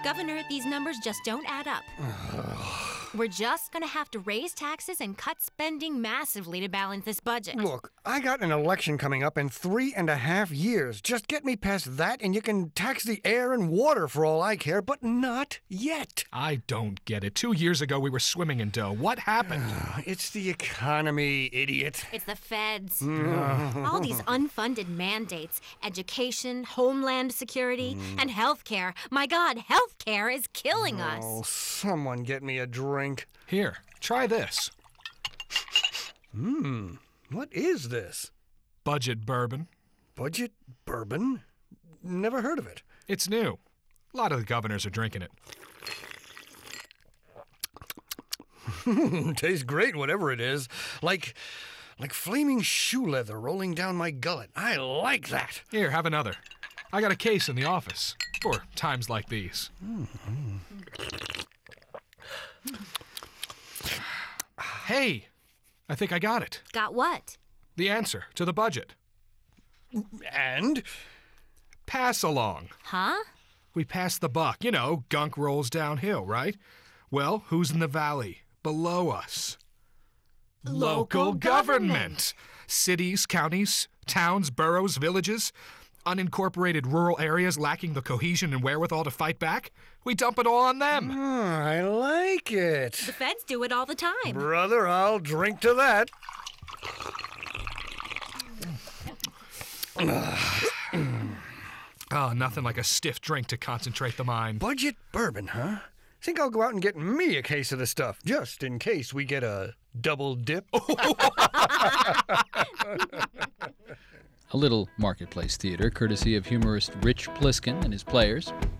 Governor, these numbers just don't add up. We're just gonna have to raise taxes and cut spending massively to balance this budget. Look, I got an election coming up in 3.5 years. Just get me past that and you can tax the air and water for all I care, but not yet. I don't get it. 2 years ago, we were swimming in dough. What happened? It's the economy, idiot. It's the feds. All these unfunded mandates, education, homeland security, and healthcare. My God, healthcare is killing us. Oh, someone get me a drink. Here, try this. What is this? Budget bourbon. Budget bourbon? Never heard of it. It's new. A lot of the governors are drinking it. Tastes great, whatever it is. Like flaming shoe leather rolling down my gullet. I like that. Here, have another. I got a case in the office for times like these. Hey, I think I got it. Got what? The answer to the budget. And? Pass along. Huh? We pass the buck. You know, gunk rolls downhill, right? Well, who's in the valley? Below us. Local government. Cities, counties, towns, boroughs, villages, unincorporated rural areas lacking the cohesion and wherewithal to fight back. We dump it all on them. I like it. The feds do it all the time. Brother, I'll drink to that. Oh, nothing like a stiff drink to concentrate the mind. Budget bourbon, huh? Think I'll go out and get me a case of the stuff, just in case we get a double dip. A little marketplace theater, courtesy of humorist Rich Pliskin and his players.